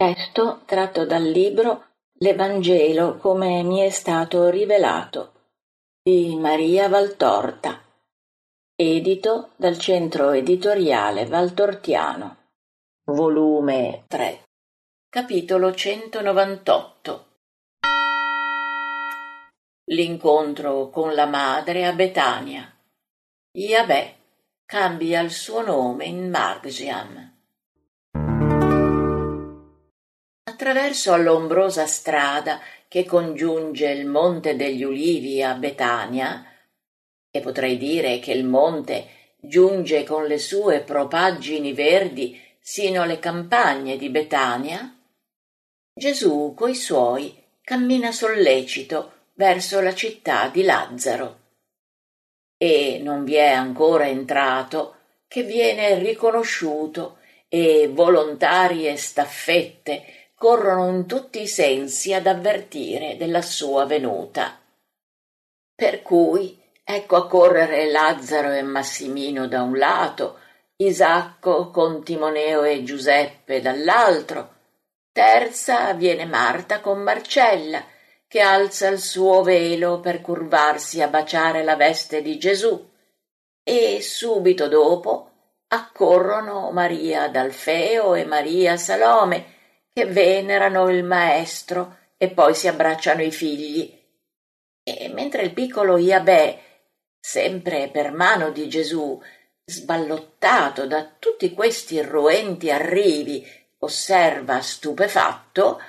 Testo tratto dal libro L'Evangelo come mi è stato rivelato di Maria Valtorta, edito dal Centro Editoriale Valtortiano, volume 3, capitolo 198. L'incontro con la madre a Betania. Yahweh cambia il suo nome in Margziam. Attraverso l'ombrosa strada che congiunge il Monte degli Ulivi a Betania, e potrei dire che il monte giunge con le sue propaggini verdi sino alle campagne di Betania, Gesù coi suoi cammina sollecito verso la città di Lazzaro. E non vi è ancora entrato che viene riconosciuto e volontarie staffette corrono in tutti i sensi ad avvertire della sua venuta. Per cui ecco a correre Lazzaro e Massimino da un lato, Isacco con Timoneo e Giuseppe dall'altro, terza viene Marta con Marcella, che alza il suo velo per curvarsi a baciare la veste di Gesù, e subito dopo accorrono Maria d'Alfeo e Maria Salome, che venerano il maestro e poi si abbracciano i figli. E mentre il piccolo Yahweh, sempre per mano di Gesù, sballottato da tutti questi irruenti arrivi, osserva stupefatto,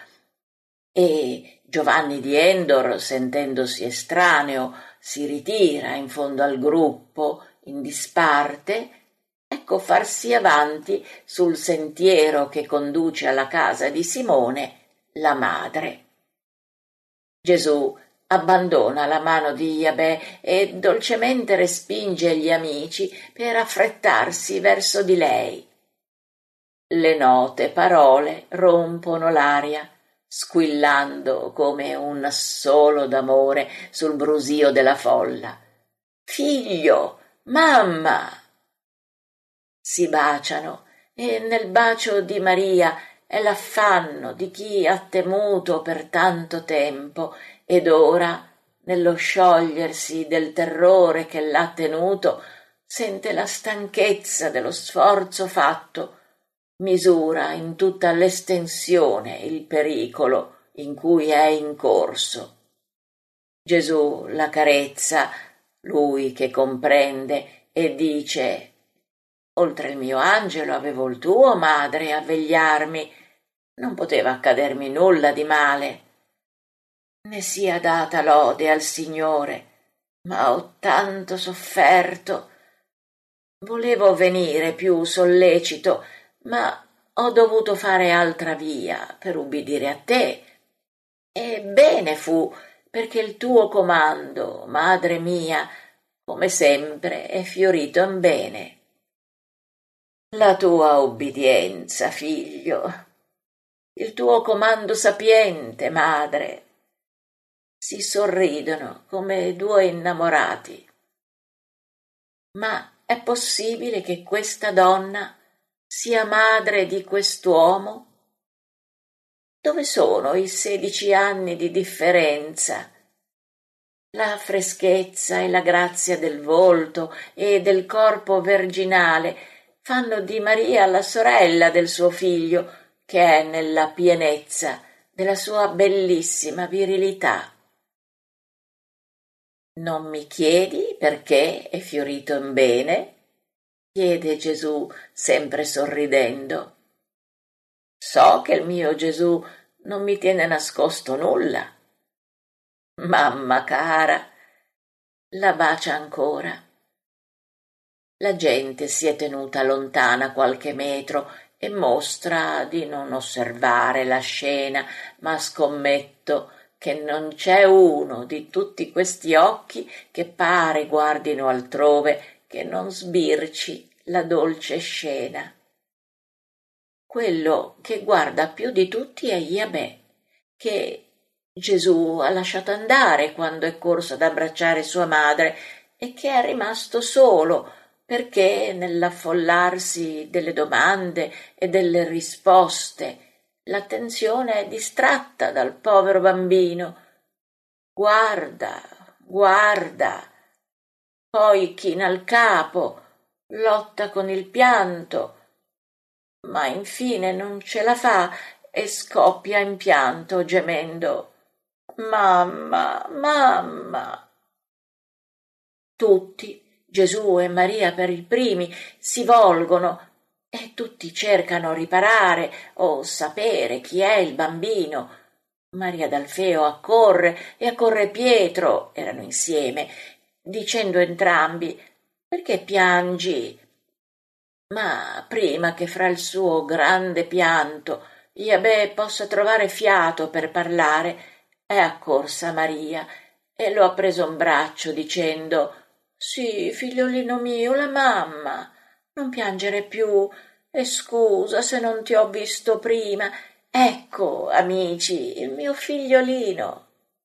e Giovanni di Endor, sentendosi estraneo, si ritira in fondo al gruppo, in disparte, ecco farsi avanti sul sentiero che conduce alla casa di Simone la madre. Gesù abbandona la mano di Yahweh e dolcemente respinge gli amici per affrettarsi verso di lei. Le note parole rompono l'aria, squillando come un assolo d'amore sul brusio della folla. «Figlio! Mamma!» Si baciano e nel bacio di Maria è l'affanno di chi ha temuto per tanto tempo ed ora, nello sciogliersi del terrore che l'ha tenuto, sente la stanchezza dello sforzo fatto, misura in tutta l'estensione il pericolo in cui è incorso. Gesù la carezza, lui che comprende, e dice: «Oltre il mio angelo avevo il tuo, madre, a vegliarmi. Non poteva accadermi nulla di male. Ne sia data lode al Signore, ma ho tanto sofferto. Volevo venire più sollecito, ma ho dovuto fare altra via per ubbidire a te. E bene fu, perché il tuo comando, madre mia, come sempre è fiorito in bene. La tua obbedienza, figlio, il tuo comando sapiente, madre». Si sorridono come due innamorati. Ma è possibile che questa donna sia madre di quest'uomo? Dove sono i 16 anni di differenza? La freschezza e la grazia del volto e del corpo virginale fanno di Maria la sorella del suo figlio, che è nella pienezza della sua bellissima virilità. «Non mi chiedi perché è fiorito in bene?» chiede Gesù, sempre sorridendo. «So che il mio Gesù non mi tiene nascosto nulla». Mamma cara, la bacia ancora. La gente si è tenuta lontana qualche metro e mostra di non osservare la scena, ma scommetto che non c'è uno di tutti questi occhi che pare guardino altrove che non sbirci la dolce scena. Quello che guarda più di tutti è Yahweh, che Gesù ha lasciato andare quando è corso ad abbracciare sua madre e che è rimasto solo perché nell'affollarsi delle domande e delle risposte l'attenzione è distratta dal povero bambino. Guarda, guarda, poi china il capo, lotta con il pianto, ma infine non ce la fa e scoppia in pianto gemendo: «Mamma, mamma!» Tutti, Gesù e Maria per i primi, si volgono e tutti cercano riparare o sapere chi è il bambino. Maria d'Alfeo accorre e accorre Pietro, erano insieme, dicendo entrambi: «Perché piangi?» Ma prima che fra il suo grande pianto Iabè possa trovare fiato per parlare, è accorsa Maria e lo ha preso in braccio dicendo: «Sì, figliolino mio, la mamma, non piangere più, e scusa se non ti ho visto prima. Ecco, amici, il mio figliolino».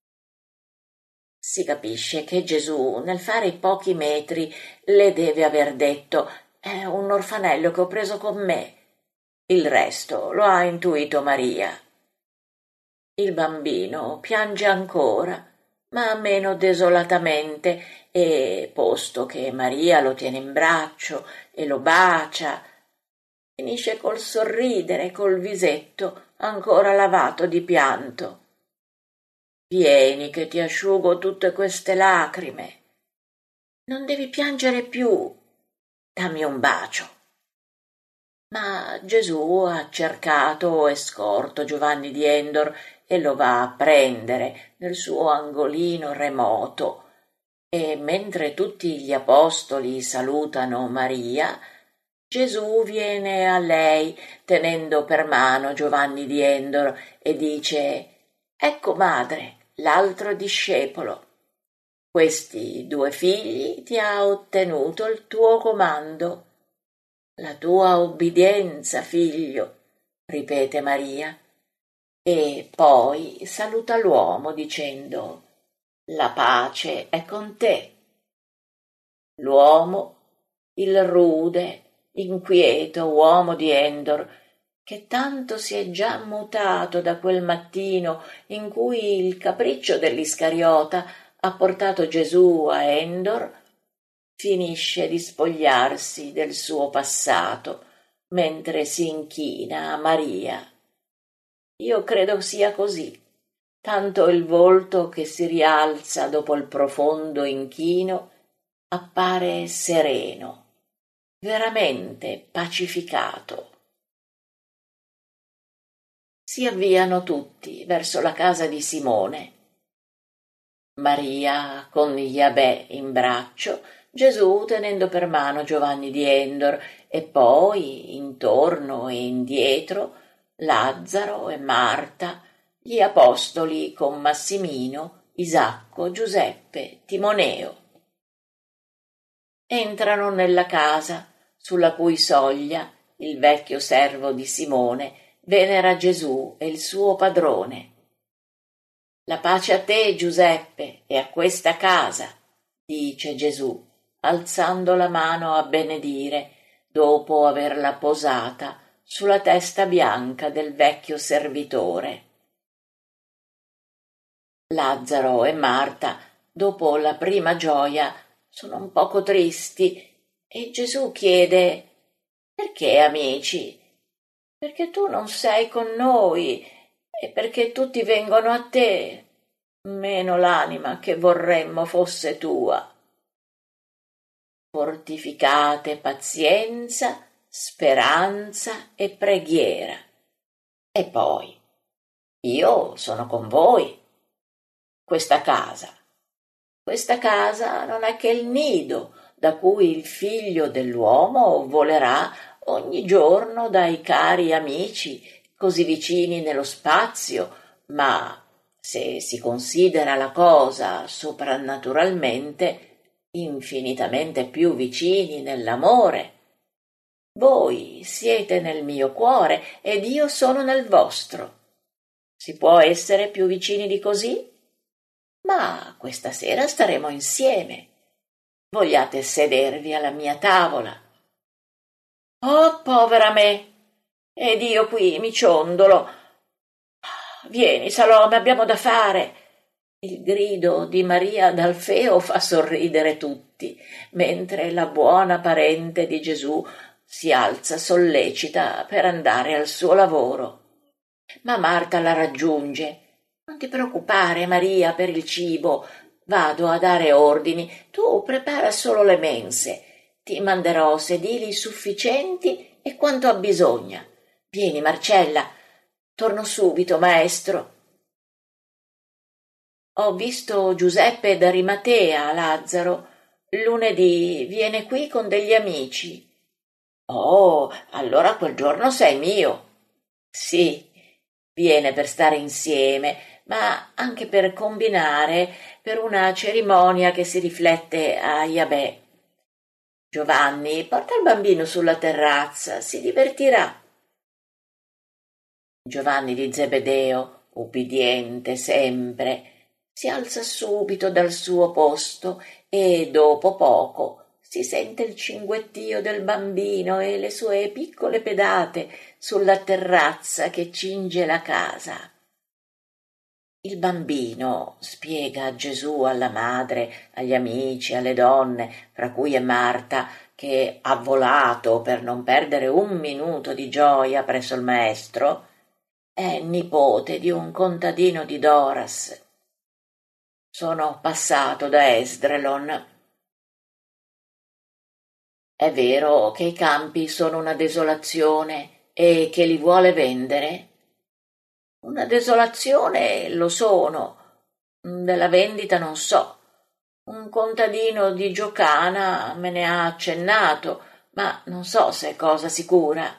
Si capisce che Gesù, nel fare i pochi metri, le deve aver detto: «È un orfanello che ho preso con me». Il resto lo ha intuito Maria. Il bambino piange ancora, ma meno desolatamente, e posto che Maria lo tiene in braccio e lo bacia, finisce col sorridere, col visetto ancora lavato di pianto. «Vieni che ti asciugo tutte queste lacrime. Non devi piangere più. Dammi un bacio». Ma Gesù ha cercato e scorto Giovanni di Endor e lo va a prendere nel suo angolino remoto, e mentre tutti gli apostoli salutano Maria, Gesù viene a lei tenendo per mano Giovanni di Endor e dice: «Ecco, madre, l'altro discepolo. Questi 2 figli ti ha ottenuto il tuo comando». «La tua obbedienza, figlio», ripete Maria, e poi saluta l'uomo dicendo: «La pace è con te». L'uomo, il rude, inquieto uomo di Endor, che tanto si è già mutato da quel mattino in cui il capriccio dell'Iscariota ha portato Gesù a Endor, finisce di spogliarsi del suo passato mentre si inchina a Maria. Io credo sia così, tanto il volto che si rialza dopo il profondo inchino appare sereno, veramente pacificato. Si avviano tutti verso la casa di Simone. Maria con Iabè in braccio, Gesù tenendo per mano Giovanni di Endor, e poi intorno e indietro Lazzaro e Marta, gli apostoli con Massimino, Isacco, Giuseppe, Timoneo. Entrano nella casa, sulla cui soglia il vecchio servo di Simone venera Gesù e il suo padrone. «La pace a te, Giuseppe, e a questa casa», dice Gesù, alzando la mano a benedire, dopo averla posata sulla testa bianca del vecchio servitore. Lazzaro e Marta, dopo la prima gioia, sono un poco tristi, e Gesù chiede: «Perché, amici? Perché tu non sei con noi e perché tutti vengono a te, meno l'anima che vorremmo fosse tua». Fortificate pazienza, speranza e preghiera. E poi: «Io sono con voi. Questa casa non è che il nido da cui il figlio dell'uomo volerà ogni giorno dai cari amici così vicini nello spazio, ma se si considera la cosa soprannaturalmente, infinitamente più vicini nell'amore. Voi siete nel mio cuore ed io sono nel vostro. Si può essere più vicini di così? Ma questa sera staremo insieme. Vogliate sedervi alla mia tavola?» «Oh, povera me! Ed io qui mi ciondolo, vieni, Salome, abbiamo da fare. Il grido di Maria d'Alfeo fa sorridere tutti, mentre la buona parente di Gesù si alza sollecita per andare al suo lavoro. Ma Marta la raggiunge. Non ti preoccupare, Maria, per il cibo. Vado a dare ordini. Tu prepara solo le mense. Ti manderò sedili sufficienti e quanto abbisogna. Vieni, Marcella. Torno subito, maestro. Ho visto Giuseppe d'Arimatea, Lazzaro. Lunedì viene qui con degli amici. Oh, allora quel giorno sei mio. Sì, viene per stare insieme, ma anche per combinare per una cerimonia che si riflette a Yahweh. Giovanni, porta il bambino sulla terrazza, si divertirà. Giovanni di Zebedeo, ubbidiente sempre, si alza subito dal suo posto e dopo poco si sente il cinguettio del bambino e le sue piccole pedate sulla terrazza che cinge la casa. Il bambino spiega a Gesù, alla madre, agli amici, alle donne, fra cui è Marta, che ha volato per non perdere un minuto di gioia presso il maestro, è nipote di un contadino di Doras. Sono passato da Esdraelon. È vero che i campi sono una desolazione e che li vuole vendere? Una desolazione lo sono, della vendita non so. Un contadino di Giocana me ne ha accennato, ma non so se è cosa sicura.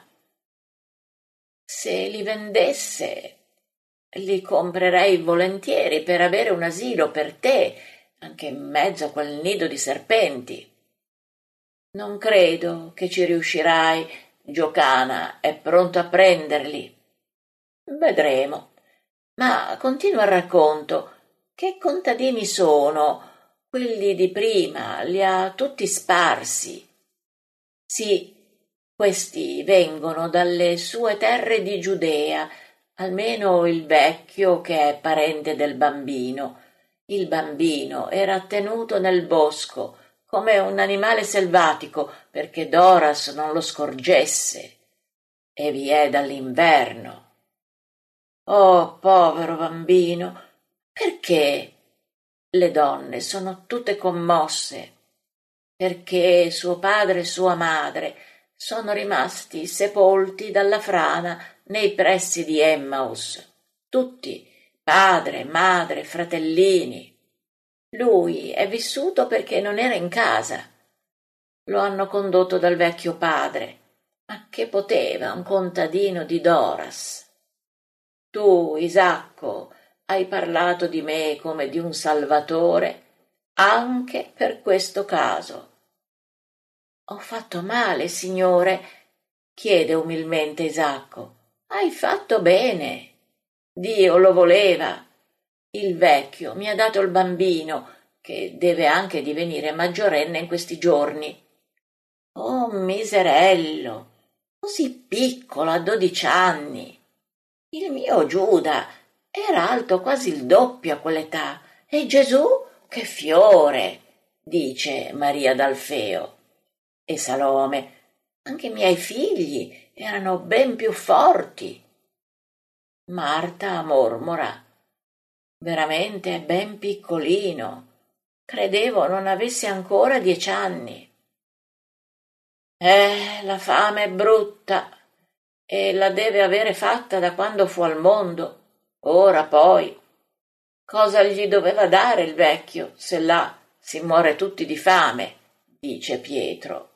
Se li vendesse, li comprerei volentieri per avere un asilo per te, anche in mezzo a quel nido di serpenti. Non credo che ci riuscirai. Giocana è pronto a prenderli. Vedremo. Ma continua il racconto. Che contadini sono? Quelli di prima li ha tutti sparsi. Sì, questi vengono dalle sue terre di Giudea, almeno il vecchio che è parente del bambino. Il bambino era tenuto nel bosco come un animale selvatico perché Doras non lo scorgesse e vi è dall'inverno. Oh, povero bambino, perché? Le donne sono tutte commosse, perché suo padre e sua madre sono rimasti sepolti dalla frana nei pressi di Emmaus, tutti, padre, madre, fratellini. Lui è vissuto perché non era in casa. Lo hanno condotto dal vecchio padre. Ma che poteva un contadino di Doras? Tu, Isacco, hai parlato di me come di un salvatore anche per questo caso. Ho fatto male, signore? Chiede umilmente Isacco. Hai fatto bene. Dio lo voleva. Il vecchio mi ha dato il bambino, che deve anche divenire maggiorenne in questi giorni. Oh, miserello, così piccolo, a 12 anni. Il mio Giuda era alto quasi il doppio a quell'età. E Gesù? Che fiore, dice Maria d'Alfeo. E Salome, anche i miei figli erano ben più forti. Marta mormora. Veramente è ben piccolino. Credevo non avesse ancora 10 anni. La fame è brutta e la deve avere fatta da quando fu al mondo. Ora poi, cosa gli doveva dare il vecchio se là si muore tutti di fame, dice Pietro.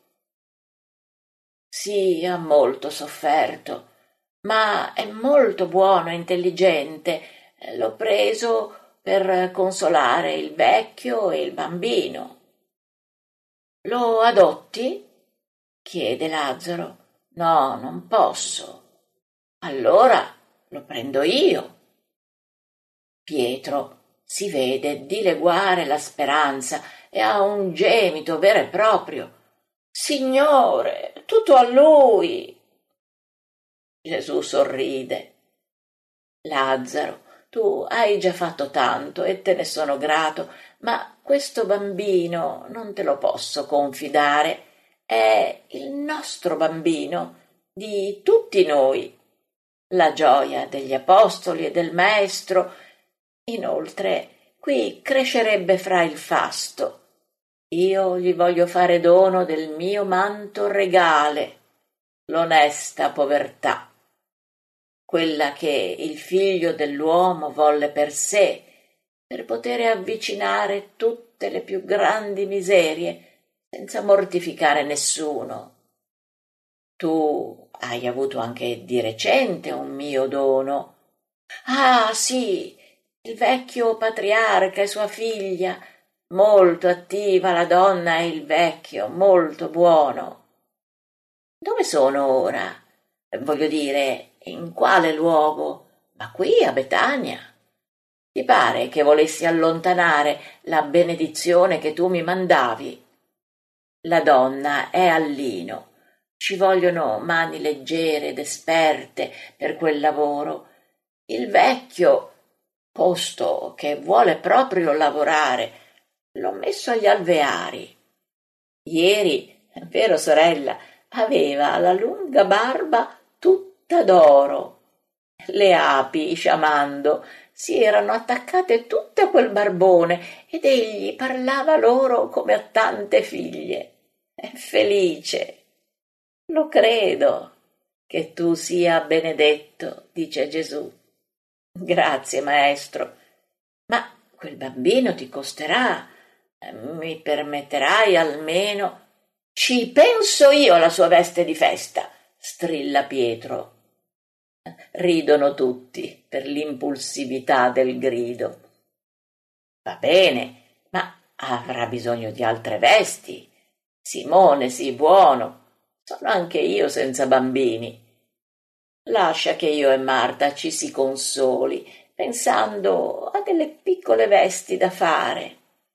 Sì, ha molto sofferto, ma è molto buono e intelligente. L'ho preso per consolare il vecchio e il bambino. Lo adotti? Chiede Lazzaro. No, non posso. Allora lo prendo io. Pietro si vede dileguare la speranza e ha un gemito vero e proprio. Signore, tutto a lui. Gesù sorride. Lazzaro tu hai già fatto tanto e te ne sono grato, ma questo bambino non te lo posso confidare. È il nostro bambino, di tutti noi, la gioia degli apostoli e del Maestro. Inoltre, qui crescerebbe fra il fasto. Io gli voglio fare dono del mio manto regale, l'onesta povertà, quella che il figlio dell'uomo volle per sé, per potere avvicinare tutte le più grandi miserie, senza mortificare nessuno. Tu hai avuto anche di recente un mio dono. Ah, sì, il vecchio patriarca e sua figlia, molto attiva la donna e il vecchio, molto buono. Dove sono ora? Voglio dire, in quale luogo? Ma qui a Betania. Ti pare che volessi allontanare la benedizione che tu mi mandavi? La donna è al lino. Ci vogliono mani leggere ed esperte per quel lavoro. Il vecchio, posto che vuole proprio lavorare, l'ho messo agli alveari. Ieri, è vero sorella, aveva la lunga barba tutta d'oro. Le api, sciamando, si erano attaccate tutte a quel barbone ed egli parlava loro come a tante figlie. È felice. Lo credo che tu sia benedetto, dice Gesù. Grazie, maestro. Ma quel bambino ti costerà. Mi permetterai almeno. Ci penso io alla sua veste di festa, strilla Pietro. Ridono tutti per l'impulsività del grido. Va bene, ma avrà bisogno di altre vesti. Simone, sii buono. Sono anche io senza bambini. Lascia che io e Marta ci si consoli, pensando a delle piccole vesti da fare.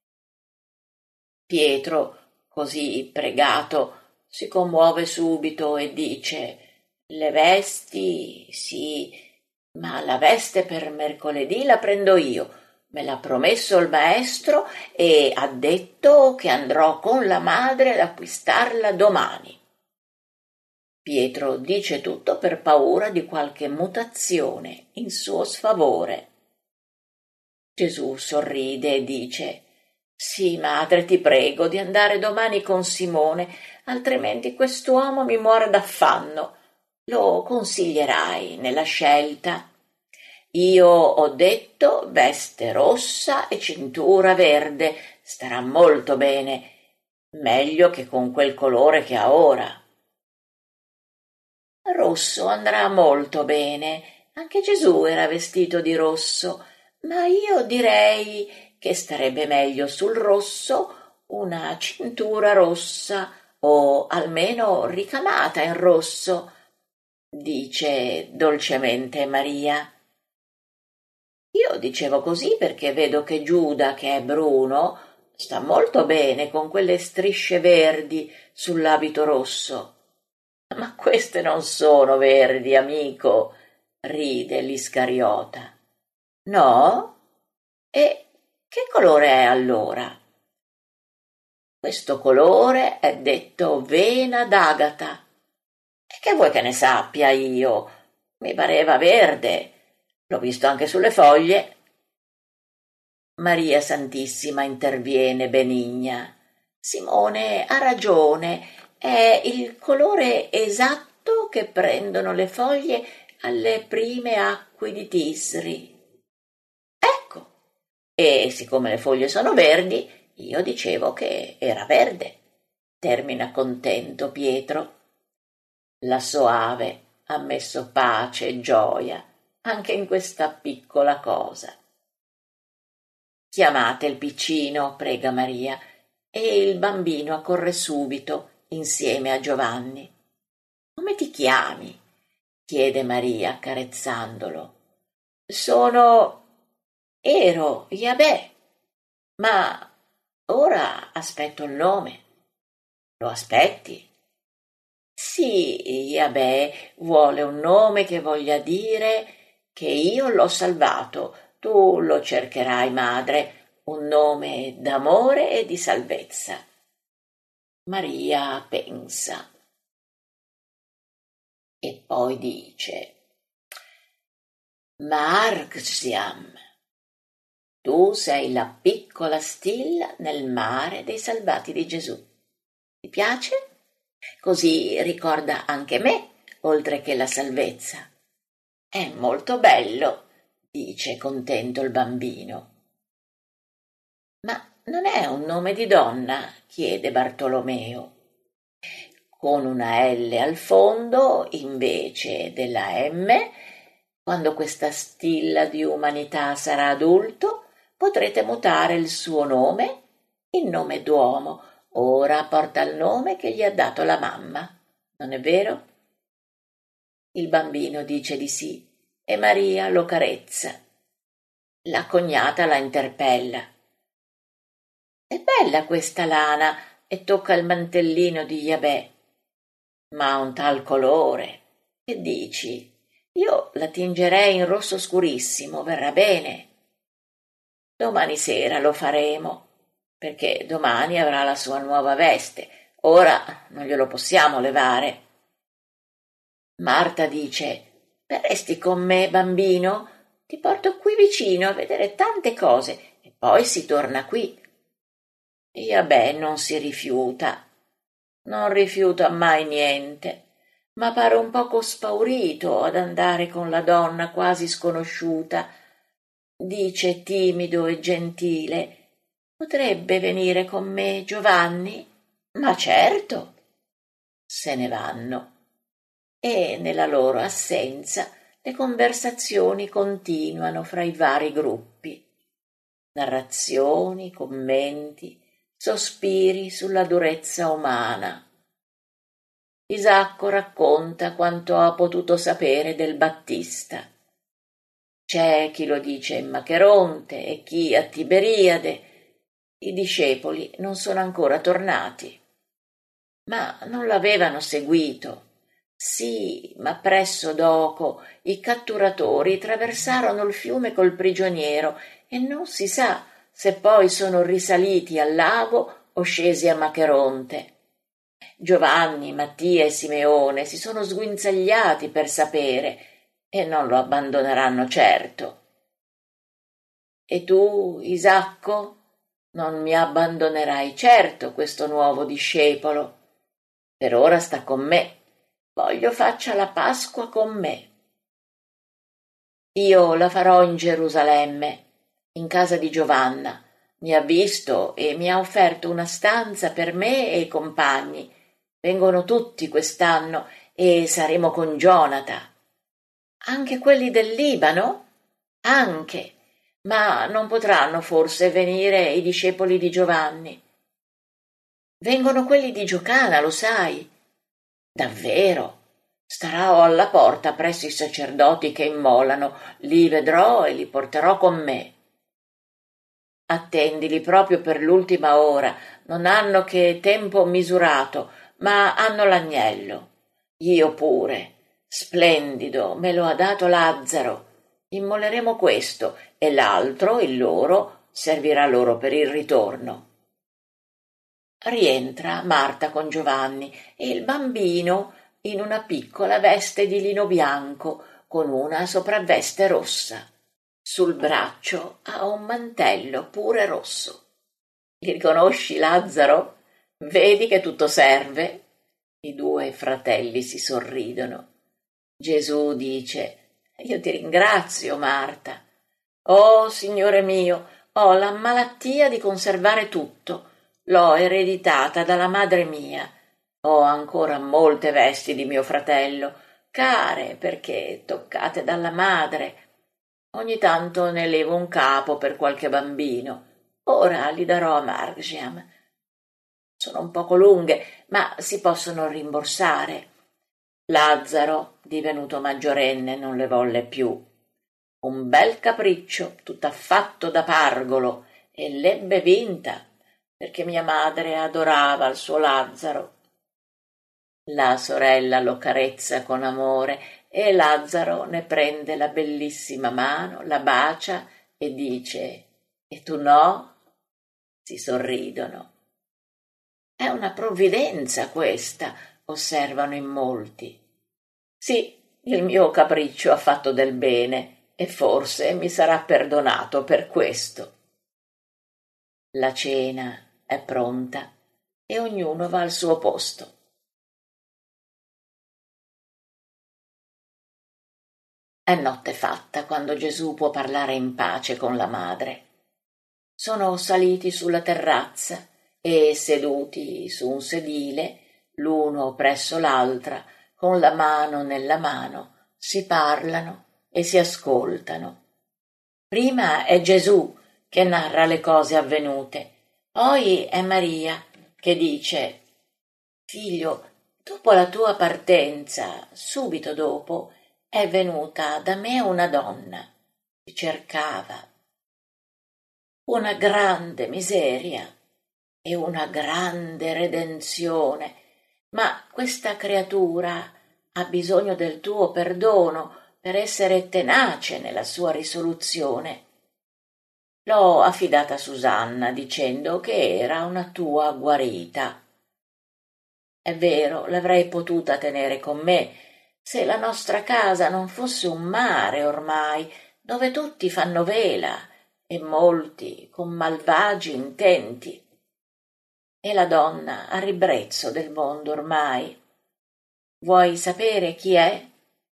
Pietro, così pregato, si commuove subito e dice: le vesti, sì, ma la veste per mercoledì la prendo io. Me l'ha promesso il maestro e ha detto che andrò con la madre ad acquistarla domani. Pietro dice tutto per paura di qualche mutazione in suo sfavore. Gesù sorride e dice: sì, madre, ti prego di andare domani con Simone, altrimenti quest'uomo mi muore d'affanno. Lo consiglierai nella scelta? Io ho detto veste rossa e cintura verde, starà molto bene, meglio che con quel colore che ha ora. Rosso andrà molto bene, anche Gesù era vestito di rosso, ma io direi che starebbe meglio sul rosso una cintura rossa o almeno ricamata in rosso, dice dolcemente Maria. Io dicevo così perché vedo che Giuda, che è bruno, sta molto bene con quelle strisce verdi sull'abito rosso. Ma queste non sono verdi, amico, ride l'Iscariota. No? E che colore è allora? Questo colore è detto vena d'agata. E che vuoi che ne sappia io? Mi pareva verde. L'ho visto anche sulle foglie. Maria Santissima interviene benigna. Simone ha ragione, è il colore esatto che prendono le foglie alle prime acque di Tisri. Ecco, e siccome le foglie sono verdi, io dicevo che era verde. Termina contento Pietro. La Soave ha messo pace e gioia anche in questa piccola cosa. Chiamate il piccino, prega Maria, e il bambino accorre subito insieme a Giovanni. Come ti chiami? Chiede Maria accarezzandolo. Sono Ero Iabè, ma ora aspetto il nome. Lo aspetti? Sì, Iabè vuole un nome che voglia dire che io l'ho salvato Tu lo cercherai, madre, un nome d'amore e di salvezza. Maria pensa e poi dice: Marxiam, tu sei la piccola stilla nel mare dei salvati di Gesù. Ti piace? Così ricorda anche me, oltre che la salvezza. È molto bello, dice contento il bambino. Ma non è un nome di donna? Chiede Bartolomeo. Con una L al fondo invece della M, quando questa stilla di umanità sarà adulto, potrete mutare il suo nome in nome d'uomo. Ora porta il nome che gli ha dato la mamma. Non è vero? Il bambino dice di sì e Maria lo carezza. La cognata la interpella. È bella questa lana, e tocca il mantellino di Jabè. Ma ha un tal colore. Che dici? Io la tingerei in rosso scurissimo, verrà bene. Domani sera lo faremo, perché domani avrà la sua nuova veste. Ora non glielo possiamo levare. Marta dice: verresti con me, bambino? Ti porto qui vicino a vedere tante cose e poi si torna qui. Jabè non si rifiuta. Non rifiuta mai niente, ma pare un poco spaurito ad andare con la donna quasi sconosciuta. Dice timido e gentile: potrebbe venire con me Giovanni? Ma certo. Se ne vanno e nella loro assenza le conversazioni continuano fra i vari gruppi. Narrazioni, commenti, sospiri sulla durezza umana. Isacco racconta quanto ha potuto sapere del Battista. C'è chi lo dice in Macheronte e chi a Tiberiade. I discepoli non sono ancora tornati. Ma non l'avevano seguito. Sì, ma presso dopo i catturatori traversarono il fiume col prigioniero e non si sa se poi sono risaliti al lago o scesi a Macheronte. Giovanni, Mattia e Simeone si sono sguinzagliati per sapere e non lo abbandoneranno certo. E tu, Isacco, non mi abbandonerai certo questo nuovo discepolo. Per ora sta con me. Voglio faccia la Pasqua con me. Io la farò in Gerusalemme, in casa di Giovanna. Mi ha visto e mi ha offerto una stanza per me e i compagni. Vengono tutti quest'anno e saremo con Gionata. Anche quelli del Libano? Anche, ma non potranno forse venire i discepoli di Giovanni. Vengono quelli di Giocana, lo sai. Davvero? Starò alla porta presso i sacerdoti che immolano, li vedrò e li porterò con me. Attendili proprio per l'ultima ora, non hanno che tempo misurato, ma hanno l'agnello. Io pure. Splendido, me lo ha dato Lazzaro. Immoleremo questo e l'altro, il loro, servirà loro per il ritorno. Rientra Marta con Giovanni e il bambino in una piccola veste di lino bianco con una sopravveste rossa. Sul braccio ha un mantello pure rosso. Li riconosci, Lazzaro? Vedi che tutto serve? I due fratelli si sorridono. Gesù dice: io ti ringrazio, Marta. Oh, Signore mio, ho la malattia di conservare tutto. L'ho ereditata dalla madre mia. Ho ancora molte vesti di mio fratello, care perché toccate dalla madre. Ogni tanto ne levo un capo per qualche bambino. Ora li darò a Margiam. Sono un poco lunghe, ma si possono rimborsare. Lazzaro, divenuto maggiorenne, non le volle più. Un bel capriccio, tutt'affatto da pargolo, e l'ebbe vinta, perché mia madre adorava il suo Lazzaro. La sorella lo carezza con amore e Lazzaro ne prende la bellissima mano, la bacia e dice: «E tu no?» Si sorridono. «È una provvidenza questa», osservano in molti. «Sì, il mio capriccio ha fatto del bene e forse mi sarà perdonato per questo». La cena è pronta e ognuno va al suo posto. È notte fatta quando Gesù può parlare in pace con la madre. Sono saliti sulla terrazza e, seduti su un sedile, l'uno presso l'altra, con la mano nella mano, si parlano e si ascoltano. Prima è Gesù che narra le cose avvenute, poi è Maria che dice: «Figlio, dopo la tua partenza, subito dopo, è venuta da me una donna, ti cercava. Una grande miseria e una grande redenzione, ma questa creatura ha bisogno del tuo perdono per essere tenace nella sua risoluzione. L'ho affidata a Susanna dicendo che era una tua guarita. È vero, l'avrei potuta tenere con me se la nostra casa non fosse un mare ormai, dove tutti fanno vela e molti con malvagi intenti. E la donna a ribrezzo del mondo ormai. Vuoi sapere chi è?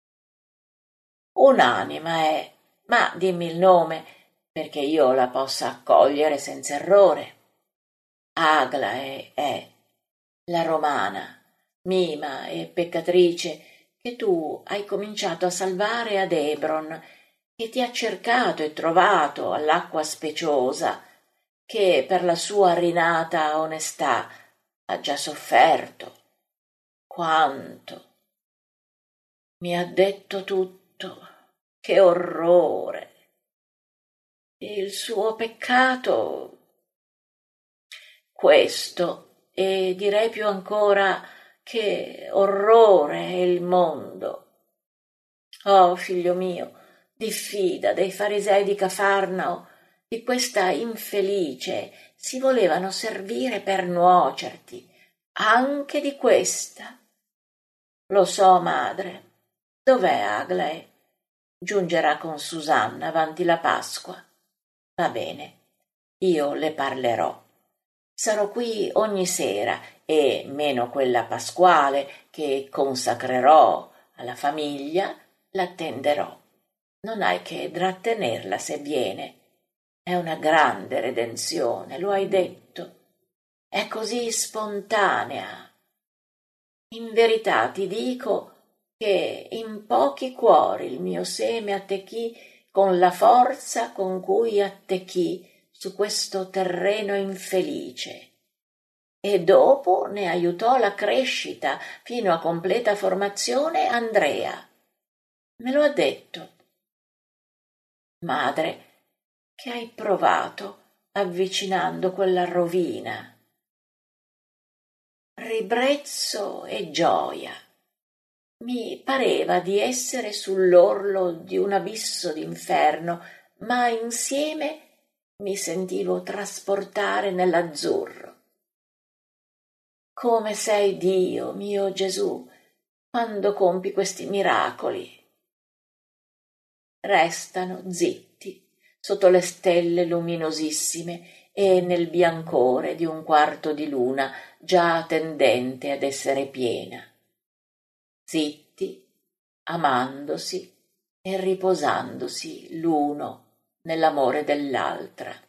Un'anima è, ma dimmi il nome perché io la possa accogliere senza errore. Aglae è la romana, mima e peccatrice che tu hai cominciato a salvare ad Hebron, che ti ha cercato e trovato all'acqua speciosa, che per la sua rinata onestà ha già sofferto. Quanto! Mi ha detto tutto. Che orrore! Il suo peccato, questo, e direi più ancora che orrore è il mondo. Oh, figlio mio, diffida dei farisei di Cafarnao, di questa infelice si volevano servire per nuocerti, anche di questa. Lo so, madre. Dov'è Aglae? Giungerà con Susanna avanti la Pasqua. Va bene, io le parlerò. Sarò qui ogni sera e, meno quella pasquale che consacrerò alla famiglia, l'attenderò. Non hai che trattenerla se viene. È una grande redenzione, lo hai detto. È così spontanea. In verità ti dico che in pochi cuori il mio seme attecchì con la forza con cui attecchì su questo terreno infelice, e dopo ne aiutò la crescita fino a completa formazione Andrea. Me lo ha detto. Madre, che hai provato avvicinando quella rovina? Ribrezzo e gioia. Mi pareva di essere sull'orlo di un abisso d'inferno, ma insieme mi sentivo trasportare nell'azzurro. Come sei Dio, mio Gesù, quando compi questi miracoli. Restano zitti sotto le stelle luminosissime e nel biancore di un quarto di luna già tendente ad essere piena. Zitti, amandosi e riposandosi l'uno nell'amore dell'altra.